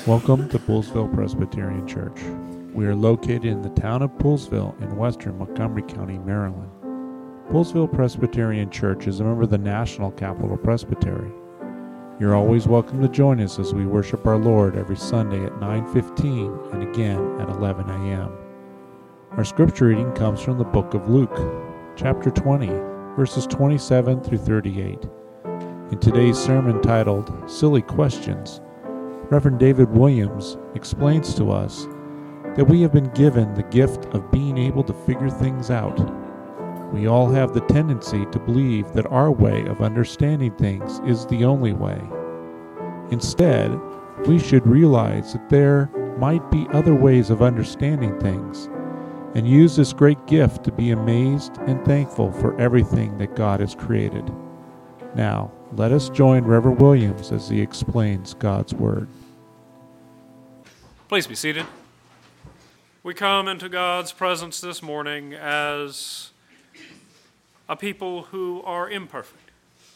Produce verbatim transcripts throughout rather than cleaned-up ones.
Welcome to Poolesville Presbyterian Church. We are located in the town of Poolesville in western Montgomery County, Maryland. Poolesville Presbyterian Church is a member of the National Capital Presbytery. You're always welcome to join us as we worship our Lord every Sunday at nine fifteen and again at eleven a.m. Our scripture reading comes from the book of Luke, chapter twenty, verses twenty-seven through thirty-eight. In today's sermon titled, Silly Questions, Reverend David Williams explains to us that we have been given the gift of being able to figure things out. We all have the tendency to believe that our way of understanding things is the only way. Instead, we should realize that there might be other ways of understanding things and use this great gift to be amazed and thankful for everything that God has created. Now, let us join Reverend Williams as he explains God's Word. Please be seated. We come into God's presence this morning as a people who are imperfect.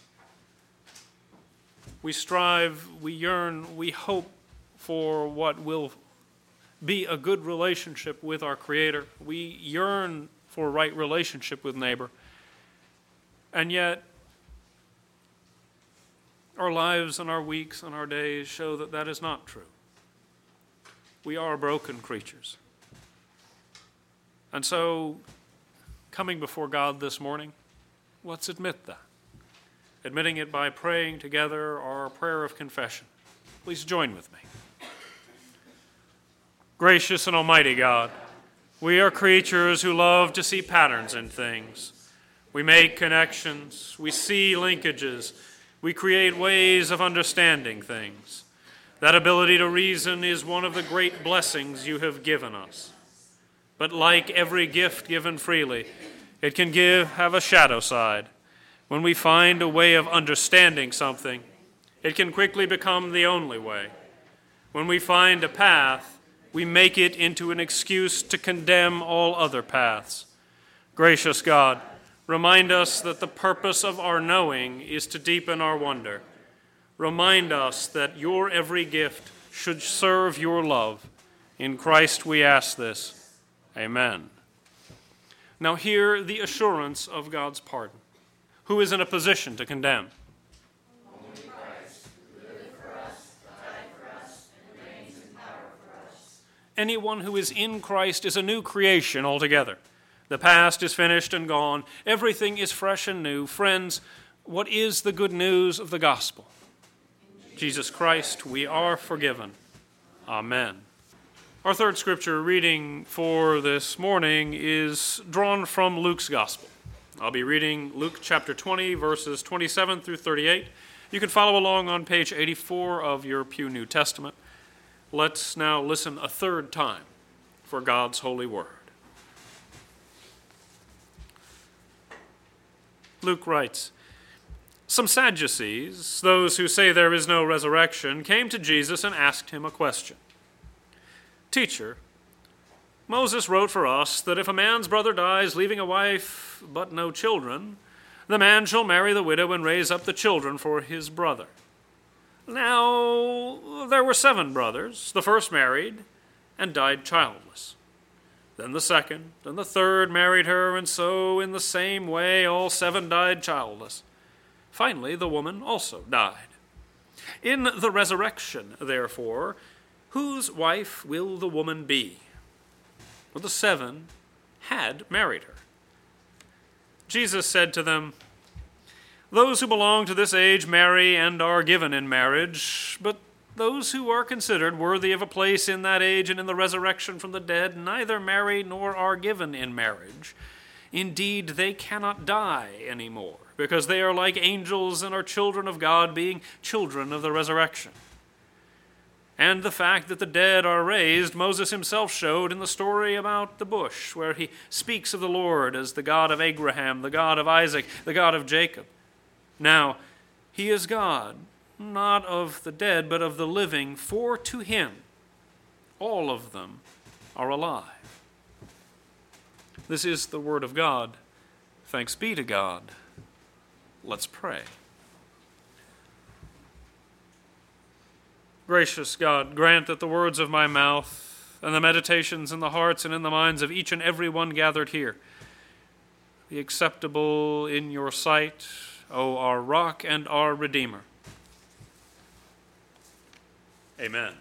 We strive, we yearn, we hope for what will be a good relationship with our Creator. We yearn for a right relationship with neighbor. And yet, our lives and our weeks and our days show that that is not true. We are broken creatures. And so, coming before God this morning, let's admit that. Admitting it by praying together our prayer of confession. Please join with me. Gracious and almighty God, we are creatures who love to see patterns in things. We make connections, we see linkages, we create ways of understanding things. That ability to reason is one of the great blessings you have given us. But like every gift given freely, it can give have a shadow side. When we find a way of understanding something, it can quickly become the only way. When we find a path, we make it into an excuse to condemn all other paths. Gracious God, remind us that the purpose of our knowing is to deepen our wonder. Remind us that your every gift should serve your love. In Christ we ask this. Amen. Now hear the assurance of God's pardon. Who is in a position to condemn? Only Christ, who lived for us, died for us, and reigns in power for us. Anyone who is in Christ is a new creation altogether. The past is finished and gone. Everything is fresh and new. Friends, what is the good news of the gospel? In Jesus Christ, we are forgiven. Amen. Our third scripture reading for this morning is drawn from Luke's gospel. I'll be reading Luke chapter twenty, verses twenty-seven through thirty-eight. You can follow along on page eighty-four of your Pew New Testament. Let's now listen a third time for God's holy word. Luke writes, Some Sadducees, those who say there is no resurrection, came to Jesus and asked him a question. Teacher, Moses wrote for us that if a man's brother dies leaving a wife but no children, the man shall marry the widow and raise up the children for his brother. Now, there were seven brothers. The first married and died childless. Then the second and the third married her, and so in the same way all seven died childless. Finally, the woman also died. In the resurrection, therefore, whose wife will the woman be? Well, the seven had married her. Jesus said to them, Those who belong to this age marry and are given in marriage, but those who are considered worthy of a place in that age and in the resurrection from the dead neither marry nor are given in marriage. Indeed, they cannot die anymore, because they are like angels and are children of God, being children of the resurrection. And the fact that the dead are raised, Moses himself showed in the story about the bush, where he speaks of the Lord as the God of Abraham, the God of Isaac, the God of Jacob. Now, he is God, not of the dead, but of the living, for to him all of them are alive. This is the word of God. Thanks be to God. Let's pray. Gracious God, grant that the words of my mouth and the meditations in the hearts and in the minds of each and every one gathered here be acceptable in your sight, O our rock and our Redeemer. Amen.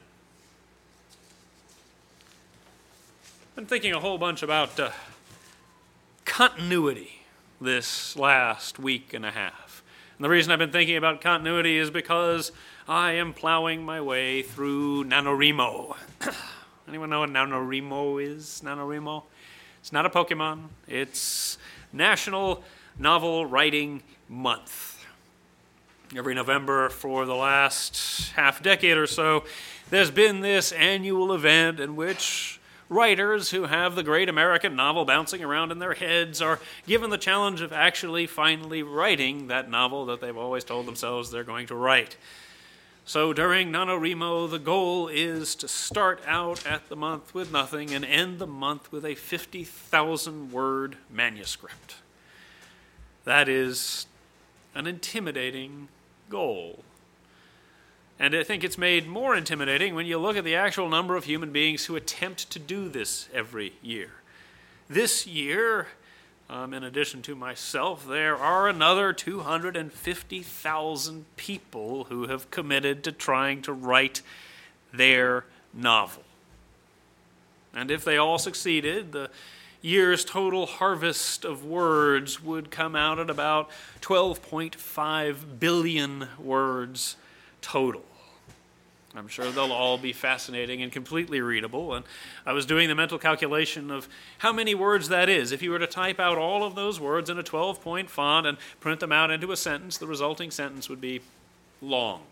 I've been thinking a whole bunch about uh, continuity this last week and a half. And the reason I've been thinking about continuity is because I am plowing my way through NaNoWriMo. Anyone know what NaNoWriMo is? NaNoWriMo? It's not a Pokemon. It's National Novel Writing Month. Every November for the last half decade or so, there's been this annual event in which writers who have the great American novel bouncing around in their heads are given the challenge of actually finally writing that novel that they've always told themselves they're going to write. So during NaNoWriMo, the goal is to start out at the month with nothing and end the month with a fifty thousand word manuscript. That is an intimidating goal. And I think it's made more intimidating when you look at the actual number of human beings who attempt to do this every year. This year, um, in addition to myself, there are another two hundred fifty thousand people who have committed to trying to write their novel. And if they all succeeded, the year's total harvest of words would come out at about twelve point five billion words total. I'm sure they'll all be fascinating and completely readable. And I was doing the mental calculation of how many words that is. If you were to type out all of those words in a twelve-point font and print them out into a sentence, the resulting sentence would be long.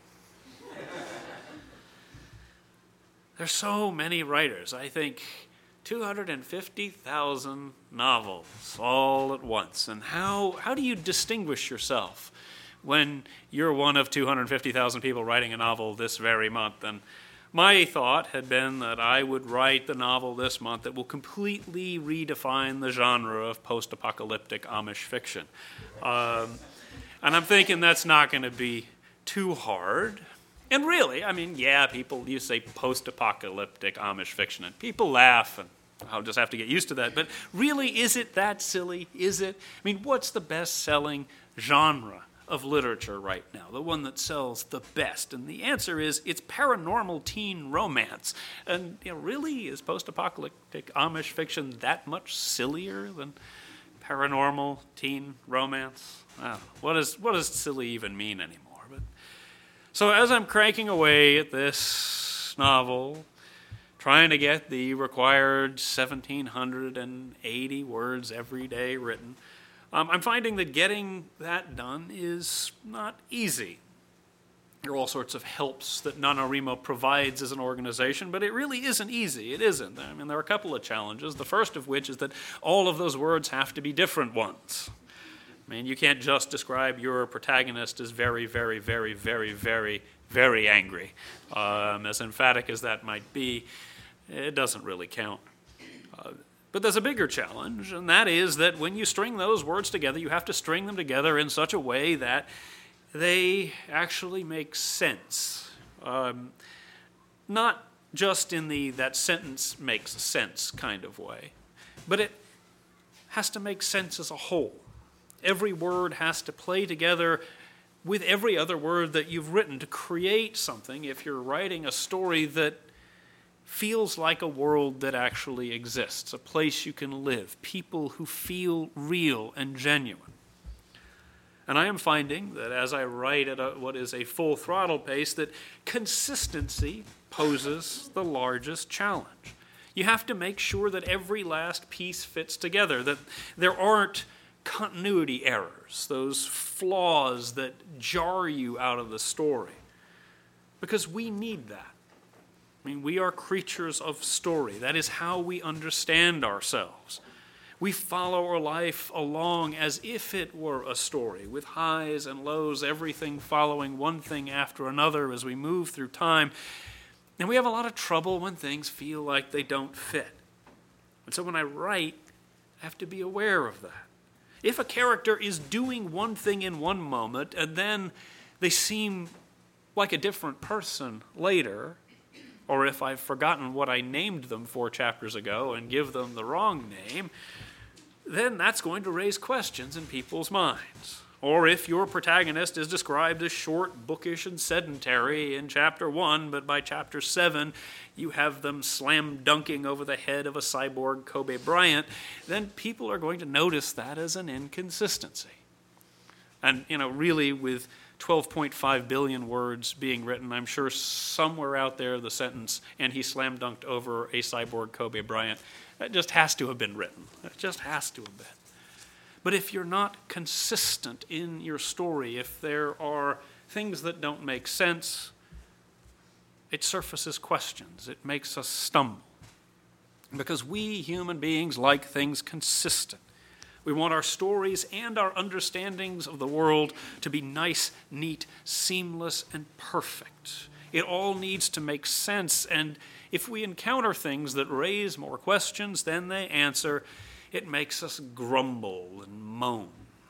There's so many writers. I think two hundred fifty thousand novels all at once. And how, how do you distinguish yourself when you're one of two hundred fifty thousand people writing a novel this very month? And my thought had been that I would write the novel this month that will completely redefine the genre of post-apocalyptic Amish fiction. Um, and I'm thinking that's not going to be too hard. And really, I mean, yeah, people, you say post-apocalyptic Amish fiction, and people laugh, and I'll just have to get used to that. But really, is it that silly? Is it? I mean, what's the best-selling genre of literature right now, the one that sells the best? And the answer is it's paranormal teen romance. And you know, really, is post-apocalyptic Amish fiction that much sillier than paranormal teen romance? Well, what is what does silly even mean anymore? But so as I'm cranking away at this novel, trying to get the required one thousand seven hundred eighty words every day written, Um, I'm finding that getting that done is not easy. There are all sorts of helps that NaNoWriMo provides as an organization, but it really isn't easy. It isn't. I mean, there are a couple of challenges, the first of which is that all of those words have to be different ones. I mean, you can't just describe your protagonist as very, very, very, very, very, very angry. Um, as emphatic as that might be, it doesn't really count. Uh, But there's a bigger challenge, and that is that when you string those words together, you have to string them together in such a way that they actually make sense. Um, not just in the that sentence makes sense kind of way, but it has to make sense as a whole. Every word has to play together with every other word that you've written to create something, if you're writing a story that feels like a world that actually exists, a place you can live, people who feel real and genuine. And I am finding that as I write at a, what is a full throttle pace, that consistency poses the largest challenge. You have to make sure that every last piece fits together, that there aren't continuity errors, those flaws that jar you out of the story, because we need that. I mean, we are creatures of story. That is how we understand ourselves. We follow our life along as if it were a story, with highs and lows, everything following one thing after another as we move through time. And we have a lot of trouble when things feel like they don't fit. And so when I write, I have to be aware of that. If a character is doing one thing in one moment, and then they seem like a different person later, or if I've forgotten what I named them four chapters ago and give them the wrong name, then that's going to raise questions in people's minds. Or if your protagonist is described as short, bookish, and sedentary in chapter one, but by chapter seven you have them slam dunking over the head of a cyborg Kobe Bryant, then people are going to notice that as an inconsistency. And, you know, really with twelve point five billion words being written, I'm sure somewhere out there the sentence, and he slam dunked over a cyborg Kobe Bryant, that just has to have been written. It just has to have been. But if you're not consistent in your story, if there are things that don't make sense, it surfaces questions. It makes us stumble. Because we human beings like things consistent. We want our stories and our understandings of the world to be nice, neat, seamless, and perfect. It all needs to make sense, and if we encounter things that raise more questions than they answer, it makes us grumble and moan,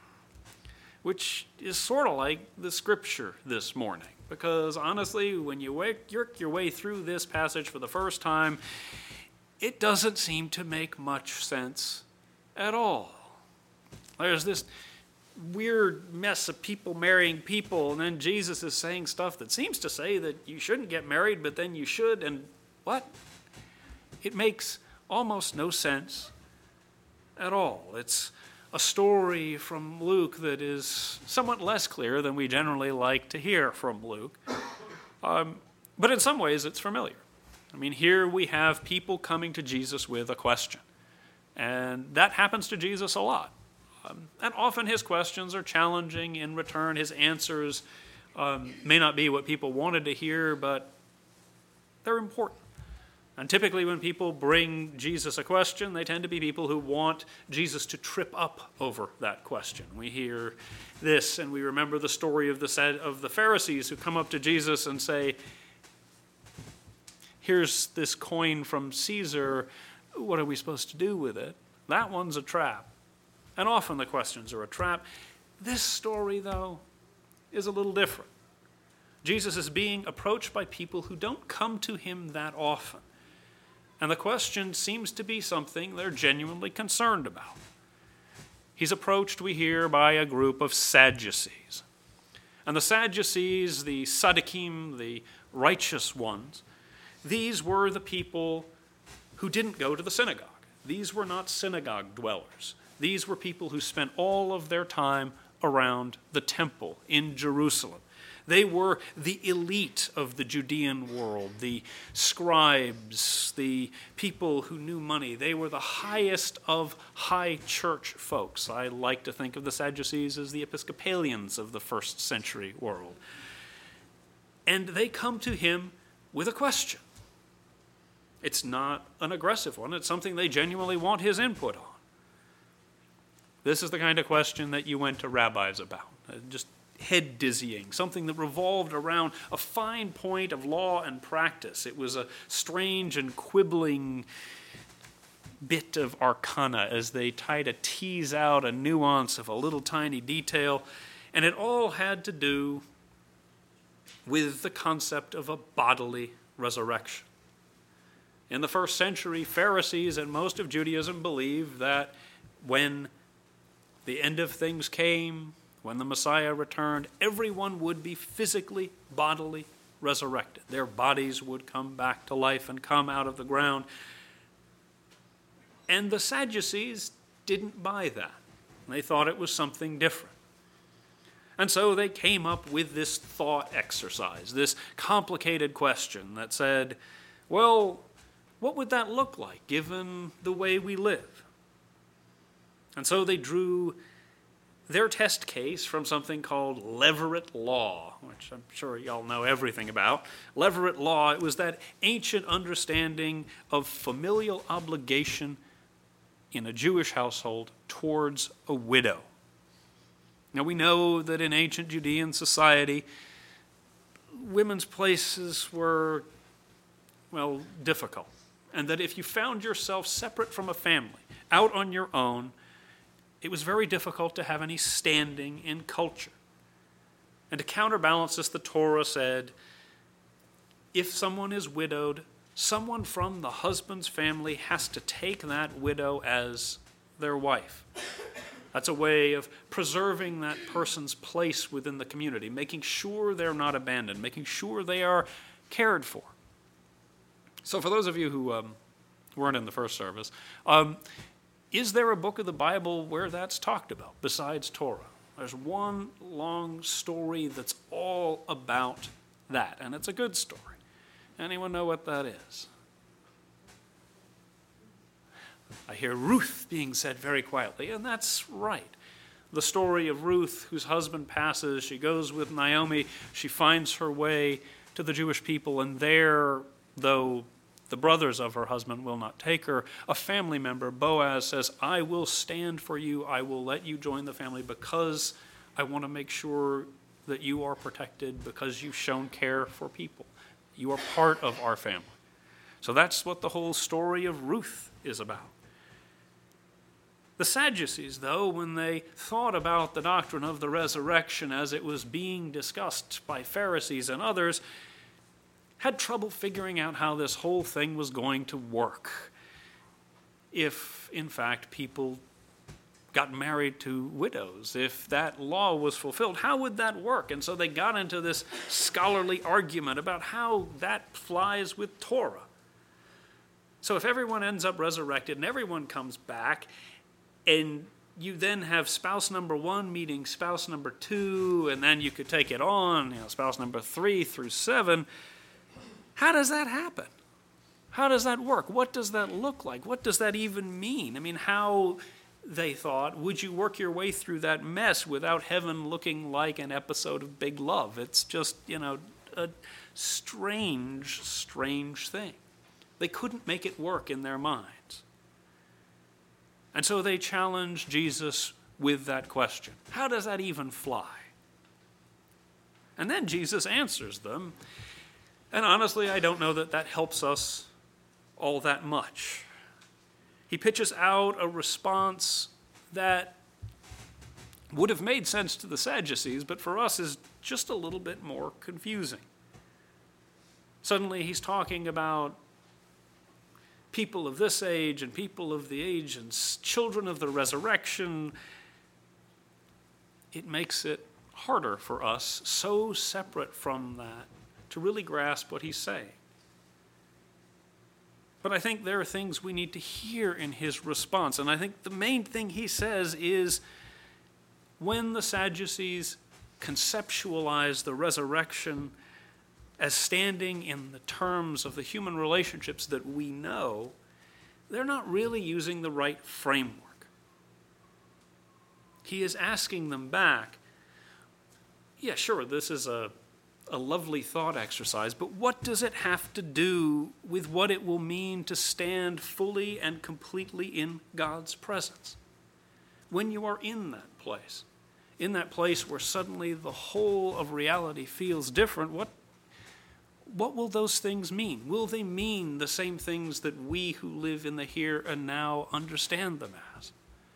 which is sort of like the scripture this morning. Because honestly, when you work your way through this passage for the first time, it doesn't seem to make much sense at all. There's this weird mess of people marrying people, and then Jesus is saying stuff that seems to say that you shouldn't get married, but then you should, and what? It makes almost no sense at all. It's a story from Luke that is somewhat less clear than we generally like to hear from Luke. Um, but in some ways, it's familiar. I mean, here we have people coming to Jesus with a question. And that happens to Jesus a lot. Um, and often his questions are challenging in return. His answers um, may not be what people wanted to hear, but they're important. And typically when people bring Jesus a question, they tend to be people who want Jesus to trip up over that question. We hear this, and we remember the story of the, of the Pharisees who come up to Jesus and say, here's this coin from Caesar, what are we supposed to do with it? That one's a trap. And often the questions are a trap. This story, though, is a little different. Jesus is being approached by people who don't come to him that often. And the question seems to be something they're genuinely concerned about. He's approached, we hear, by a group of Sadducees. And the Sadducees, the Sadducees, the righteous ones, these were the people who didn't go to the synagogue. These were not synagogue dwellers. These were people who spent all of their time around the temple in Jerusalem. They were the elite of the Judean world, the scribes, the people who knew money. They were the highest of high church folks. I like to think of the Sadducees as the Episcopalians of the first century world. And they come to him with a question. It's not an aggressive one. It's something they genuinely want his input on. This is the kind of question that you went to rabbis about, just head dizzying, something that revolved around a fine point of law and practice. It was a strange and quibbling bit of arcana as they tried to tease out a nuance of a little tiny detail, and it all had to do with the concept of a bodily resurrection. In the first century, Pharisees and most of Judaism believed that when the end of things came, when the Messiah returned, everyone would be physically, bodily resurrected. Their bodies would come back to life and come out of the ground. And the Sadducees didn't buy that. They thought it was something different. And so they came up with this thought exercise, this complicated question that said, well, what would that look like given the way we live? And so they drew their test case from something called Levirate law, which I'm sure y'all know everything about. Levirate law, it was that ancient understanding of familial obligation in a Jewish household towards a widow. Now we know that in ancient Judean society, women's places were, well, difficult. And that if you found yourself separate from a family, out on your own, it was very difficult to have any standing in culture. And to counterbalance this, the Torah said, if someone is widowed, someone from the husband's family has to take that widow as their wife. That's a way of preserving that person's place within the community, making sure they're not abandoned, making sure they are cared for. So for those of you who um, weren't in the first service, um, is there a book of the Bible where that's talked about besides Torah? There's one long story that's all about that, and it's a good story. Anyone know what that is? I hear Ruth being said very quietly, and that's right. The story of Ruth, whose husband passes, she goes with Naomi, she finds her way to the Jewish people, and there, though the brothers of her husband will not take her, a family member, Boaz, says, I will stand for you, I will let you join the family because I want to make sure that you are protected because you've shown care for people. You are part of our family. So that's what the whole story of Ruth is about. The Sadducees, though, when they thought about the doctrine of the resurrection as it was being discussed by Pharisees and others, had trouble figuring out how this whole thing was going to work. If, in fact, people got married to widows, if that law was fulfilled, how would that work? And so they got into this scholarly argument about how that flies with Torah. So if everyone ends up resurrected and everyone comes back, and you then have spouse number one meeting spouse number two, and then you could take it on, you know, spouse number three through seven, how does that happen? How does that work? What does that look like? What does that even mean? I mean, how, they thought, would you work your way through that mess without heaven looking like an episode of Big Love? It's just, you know, a strange, strange thing. They couldn't make it work in their minds. And so they challenged Jesus with that question. How does that even fly? And then Jesus answers them. And honestly, I don't know that that helps us all that much. He pitches out a response that would have made sense to the Sadducees, but for us is just a little bit more confusing. Suddenly he's talking about people of this age and people of the age and children of the resurrection. It makes it harder for us, so separate from that, to really grasp what he's saying. But I think there are things we need to hear in his response. And I think the main thing he says is when the Sadducees conceptualize the resurrection as standing in the terms of the human relationships that we know, they're not really using the right framework. He is asking them back, yeah, sure, this is a, a lovely thought exercise, but what does it have to do with what it will mean to stand fully and completely in God's presence? When you are in that place, in that place where suddenly the whole of reality feels different, what What will those things mean? Will they mean the same things that we who live in the here and now understand them as?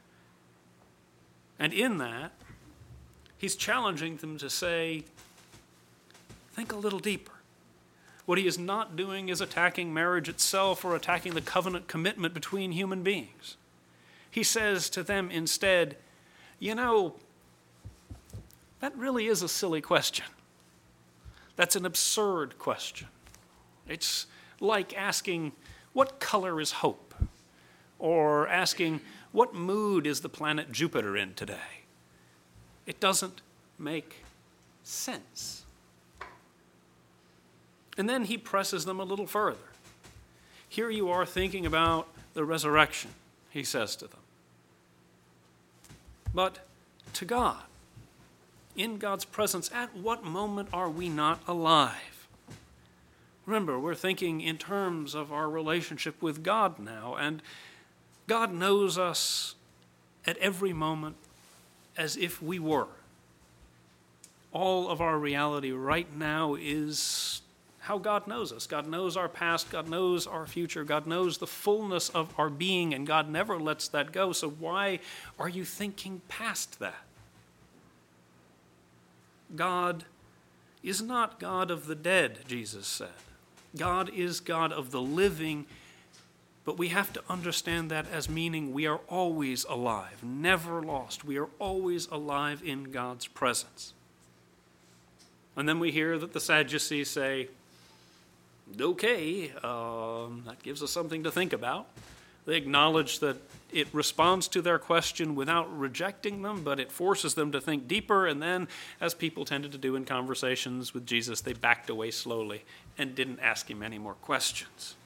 And in that, he's challenging them to say, think a little deeper. What he is not doing is attacking marriage itself or attacking the covenant commitment between human beings. He says to them instead, you know, that really is a silly question. That's an absurd question. It's like asking, what color is hope? Or asking, what mood is the planet Jupiter in today? It doesn't make sense. And then he presses them a little further. Here you are thinking about the resurrection, he says to them. But to God, in God's presence, at what moment are we not alive? Remember, we're thinking in terms of our relationship with God now, and God knows us at every moment as if we were. All of our reality right now is how God knows us. God knows our past, God knows our future, God knows the fullness of our being, and God never lets that go. So why are you thinking past that? God is not God of the dead, Jesus said. God is God of the living, but we have to understand that as meaning we are always alive, never lost. We are always alive in God's presence. And then we hear that the Sadducees say, okay, um, that gives us something to think about. They acknowledge that it responds to their question without rejecting them, but it forces them to think deeper, and then, as people tended to do in conversations with Jesus, they backed away slowly and didn't ask him any more questions.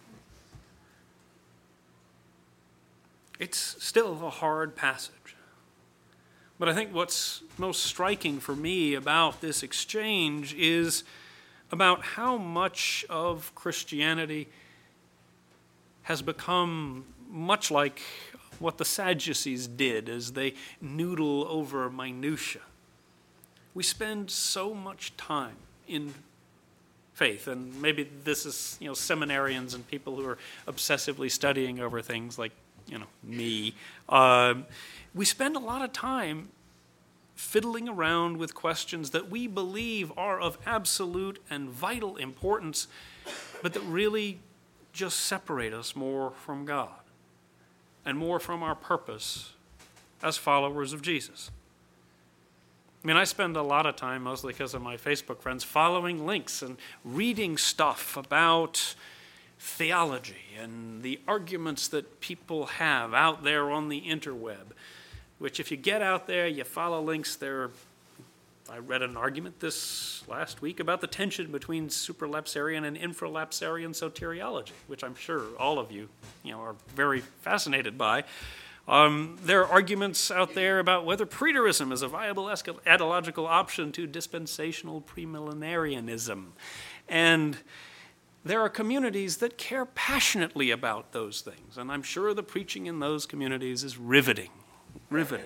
It's still a hard passage. But I think what's most striking for me about this exchange is about how much of Christianity has become much like what the Sadducees did as they noodle over minutia. We spend so much time in faith, and maybe this is, you know, seminarians and people who are obsessively studying over things like, you know, me. Um, we spend a lot of time fiddling around with questions that we believe are of absolute and vital importance, but that really just separate us more from God and more from our purpose as followers of Jesus. I mean, I spend a lot of time, mostly because of my Facebook friends, following links and reading stuff about theology and the arguments that people have out there on the interweb, which if you get out there, you follow links, there. I read an argument this last week about the tension between supralapsarian and infralapsarian soteriology, which I'm sure all of you, you know, are very fascinated by. Um, there are arguments out there about whether preterism is a viable eschatological option to dispensational premillenarianism. And there are communities that care passionately about those things, and I'm sure the preaching in those communities is riveting, riveting.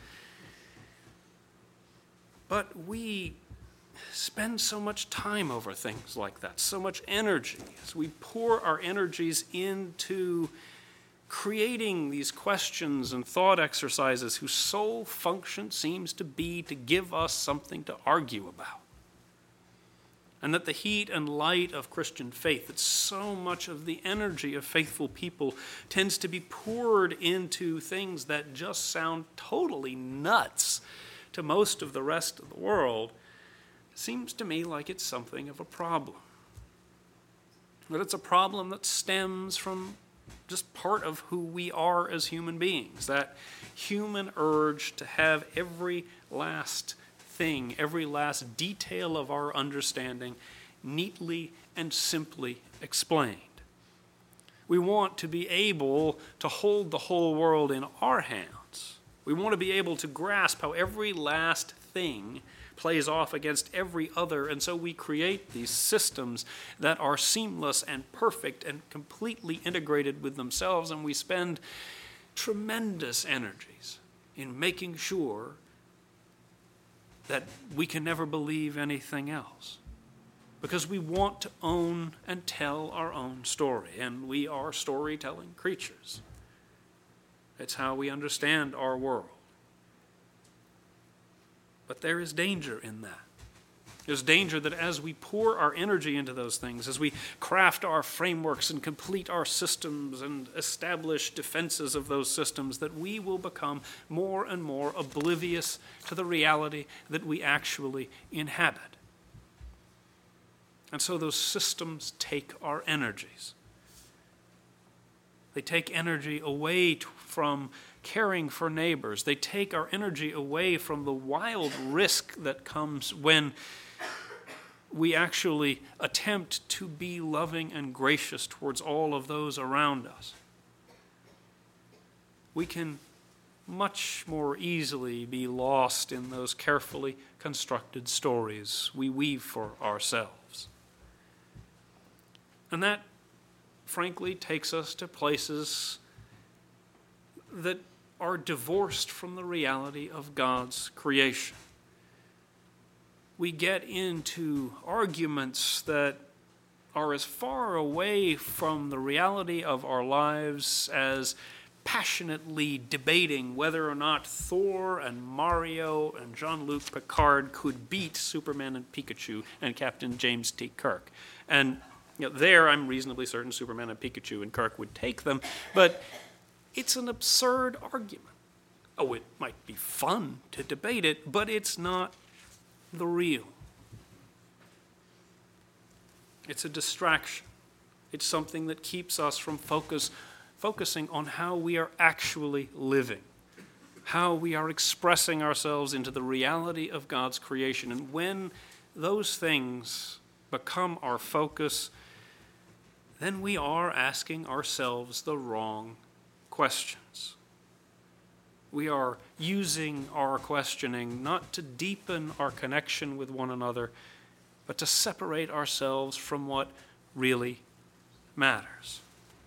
But we spend so much time over things like that, so much energy. As we pour our energies into creating these questions and thought exercises whose sole function seems to be to give us something to argue about. And that the heat and light of Christian faith, that so much of the energy of faithful people tends to be poured into things that just sound totally nuts to most of the rest of the world, seems to me like it's something of a problem. That it's a problem that stems from just part of who we are as human beings, that human urge to have every last thing, every last detail of our understanding neatly and simply explained. We want to be able to hold the whole world in our hands. We want to be able to grasp how every last thing plays off against every other, and so we create these systems that are seamless and perfect and completely integrated with themselves, and we spend tremendous energies in making sure that we can never believe anything else, because we want to own and tell our own story, and we are storytelling creatures. It's how we understand our world. But there is danger in that. There's danger that as we pour our energy into those things, as we craft our frameworks and complete our systems and establish defenses of those systems, that we will become more and more oblivious to the reality that we actually inhabit. And so those systems take our energies. They take energy away t- from caring for neighbors. They take our energy away from the wild risk that comes when we actually attempt to be loving and gracious towards all of those around us. We can much more easily be lost in those carefully constructed stories we weave for ourselves. And that, frankly, takes us to places that are divorced from the reality of God's creation. We get into arguments that are as far away from the reality of our lives as passionately debating whether or not Thor and Mario and Jean-Luc Picard could beat Superman and Pikachu and Captain James T. Kirk. And you know, there I'm reasonably certain Superman and Pikachu and Kirk would take them, but it's an absurd argument. Oh, it might be fun to debate it, but it's not the real. It's a distraction. It's something that keeps us from focus, focusing on how we are actually living, how we are expressing ourselves into the reality of God's creation. And when those things become our focus, then we are asking ourselves the wrong questions. We are using our questioning not to deepen our connection with one another, but to separate ourselves from what really matters.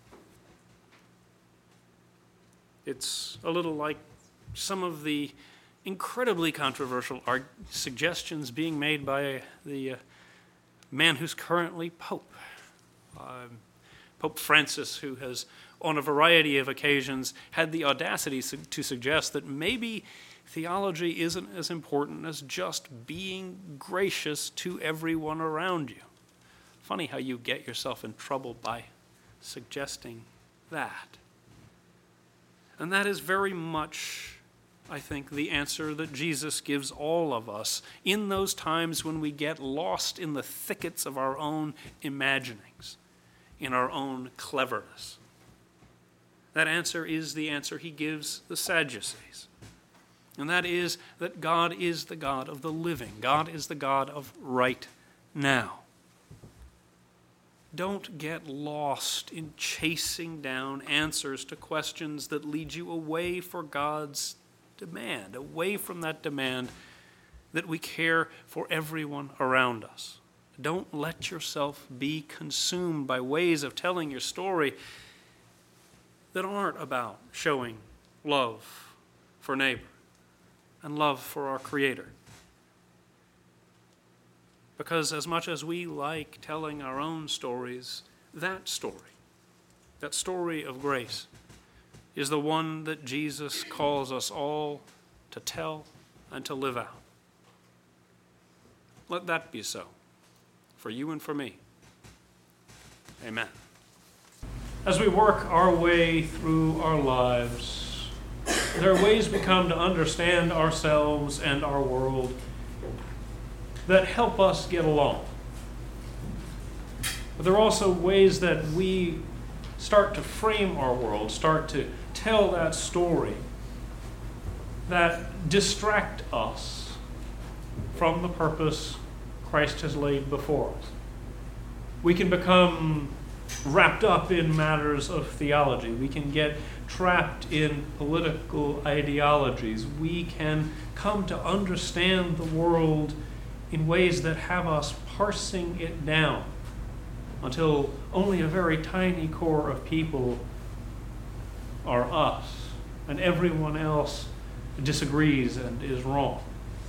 It's a little like some of the incredibly controversial art suggestions being made by the uh, man who's currently Pope, um, Pope Francis, who has on a variety of occasions had the audacity su- to suggest that maybe theology isn't as important as just being gracious to everyone around you. Funny how you get yourself in trouble by suggesting that. And that is very much, I think, the answer that Jesus gives all of us in those times when we get lost in the thickets of our own imaginings, in our own cleverness. That answer is the answer he gives the Sadducees. And that is that God is the God of the living. God is the God of right now. Don't get lost in chasing down answers to questions that lead you away from God's demand, away from that demand that we care for everyone around us. Don't let yourself be consumed by ways of telling your story that aren't about showing love for neighbor and love for our Creator. Because as much as we like telling our own stories, that story, that story of grace, is the one that Jesus calls us all to tell and to live out. Let that be so, for you and for me. Amen. As we work our way through our lives, there are ways we come to understand ourselves and our world that help us get along. But there are also ways that we start to frame our world, start to tell that story that distract us from the purpose Christ has laid before us. We can become wrapped up in matters of theology. We can get trapped in political ideologies. We can come to understand the world in ways that have us parsing it down until only a very tiny core of people are us, and everyone else disagrees and is wrong.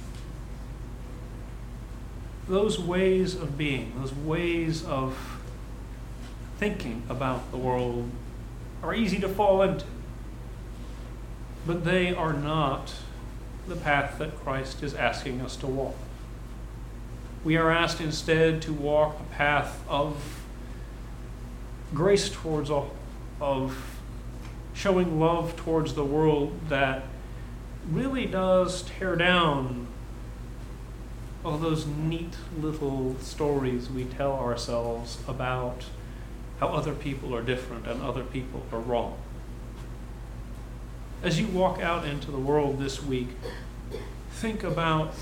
Those ways of being, those ways of thinking about the world are easy to fall into, but they are not the path that Christ is asking us to walk. We are asked instead to walk a path of grace towards all, of showing love towards the world that really does tear down all those neat little stories we tell ourselves about how other people are different and other people are wrong. As you walk out into the world this week, think about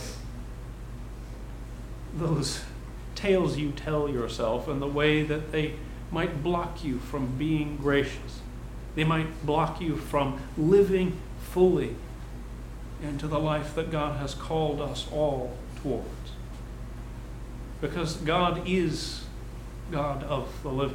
those tales you tell yourself and the way that they might block you from being gracious. They might block you from living fully into the life that God has called us all towards. Because God is God of the living.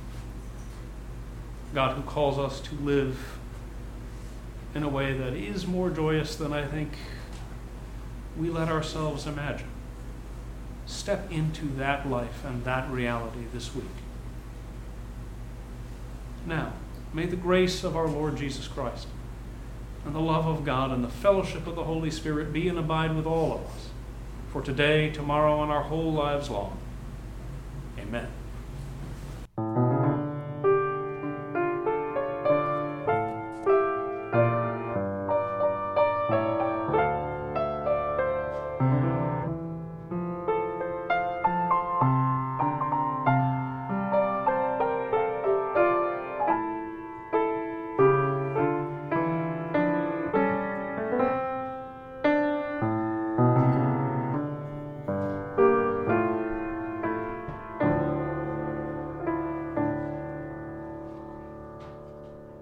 God who calls us to live in a way that is more joyous than I think we let ourselves imagine. Step into that life and that reality this week. Now, May the grace of our Lord Jesus Christ and the love of God and the fellowship of the Holy Spirit be and abide with all of us, for today, tomorrow, and our whole lives long. Amen.